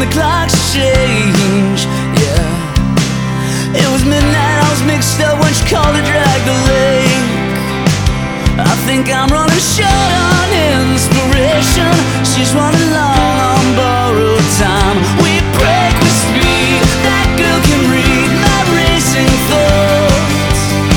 the clocks change. Yeah, it was midnight, I was mixed up when she called it